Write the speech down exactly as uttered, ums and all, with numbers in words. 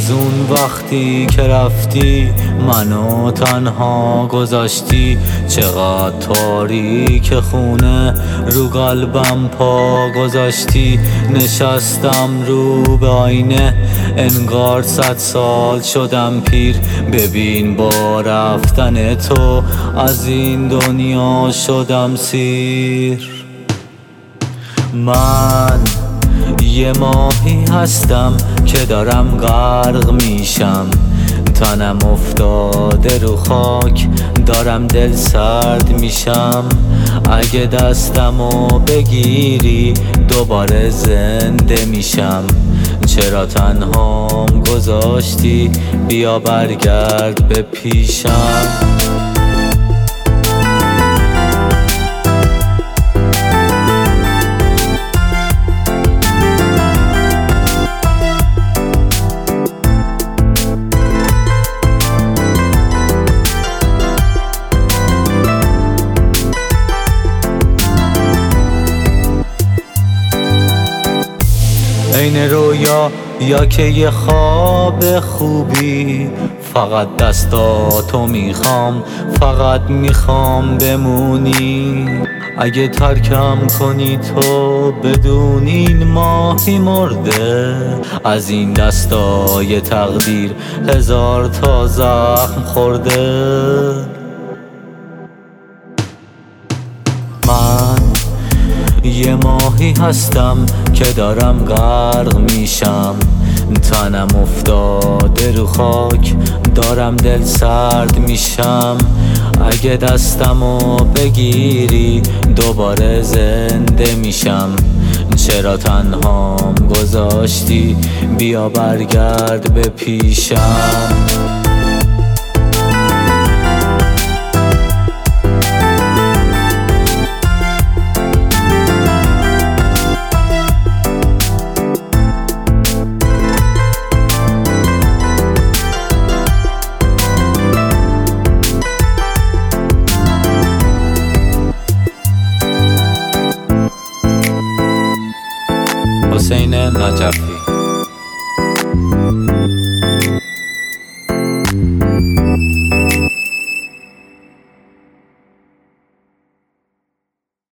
از اون وقتی که رفتی منو تنها گذاشتی، چقدر تاریک خونه رو قلبم پا گذاشتی. نشستم رو به آینه انگار صد سال شدم پیر، ببین با رفتن تو از این دنیا شدم سیر. من یه ماهی هستم که دارم غرق میشم، تنم افتاده رو خاک دارم دل سرد میشم. اگه دستمو بگیری دوباره زنده میشم، چرا تنهام گذاشتی بیا برگرد به پیشم. این رویا یا که یه خواب خوبی، فقط دستاتو میخوام، فقط میخوام بمونی. اگه ترکم کنی تو بدون این ماهی مرده، از این دستای تقدیر هزار تا زخم خورده. من یه ماهی هستم که دارم غرق میشم، تنم افتاده رو خاک دارم دل سرد میشم. اگه دستمو بگیری دوباره زنده میشم، چرا تنهام گذاشتی بیا برگرد به پیشم. حسین نجفی